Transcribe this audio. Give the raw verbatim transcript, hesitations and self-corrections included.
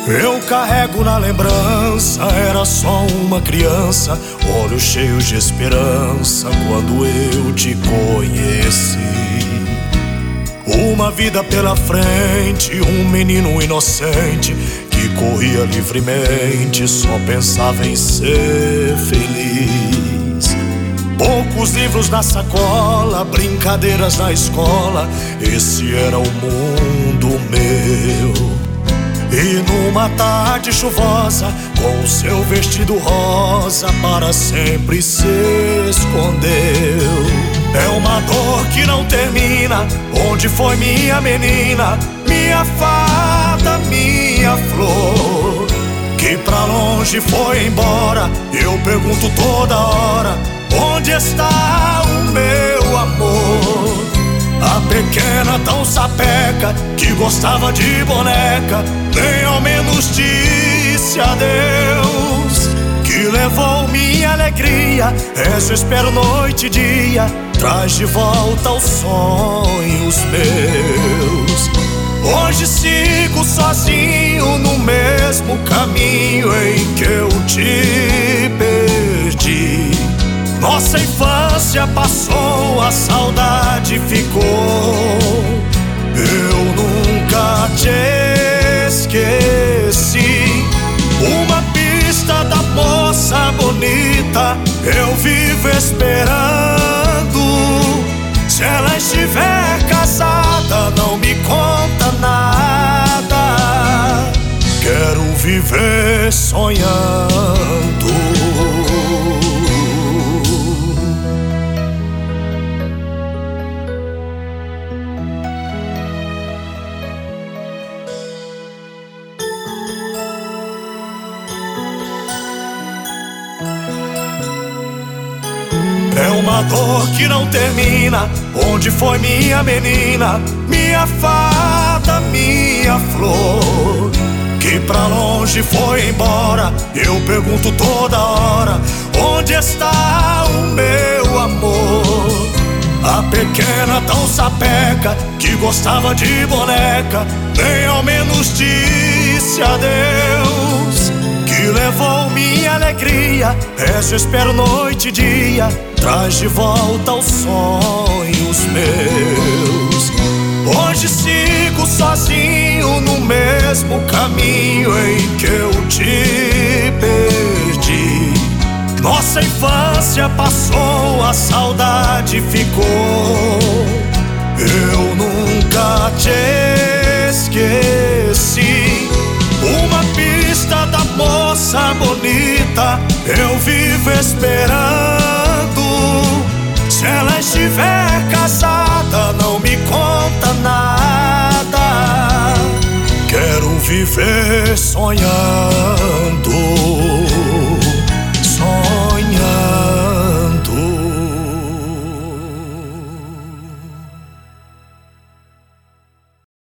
Eu carrego na lembrança, era só uma criança, olhos cheios de esperança quando eu te conheci. Uma vida pela frente, um menino inocente que corria livremente, só pensava em ser feliz. Poucos livros na sacola, brincadeiras na escola, esse era o mundo meu. E numa tarde chuvosa, com o seu vestido rosa, para sempre se escondeu. É uma dor que não termina. Onde foi minha menina, minha fada, minha flor? Que pra longe foi embora. Eu pergunto toda hora: onde está o meu amor? A pequena tão sapeca que gostava de boneca, nem ao menos disse adeus. Que levou minha alegria, essa eu espero noite e dia, traz de volta os sonhos meus. Hoje sigo sozinho no mesmo caminho em que eu te perdi. Nossa infância passou, a saudade ficou. Eu nunca te esqueci. Uma pista da moça bonita eu vivo esperando. Se ela estiver casada, não me conta nada. Quero viver sonhando. É uma dor que não termina. Onde foi minha menina, minha fada, minha flor? Que pra longe foi embora. Eu pergunto toda hora: onde está o meu amor? A pequena tão sapeca que gostava de boneca, nem ao menos disse adeus. Que levou minha alegria, essa eu espero noite e dia, traz de volta os sonhos meus. Hoje sigo sozinho no mesmo caminho em que eu te perdi. Nossa infância passou, a saudade ficou. Eu nunca te esqueci. Uma pista da moça bonita eu vivo esperando. Se ela estiver casada, não me conta nada. Quero viver sonhando.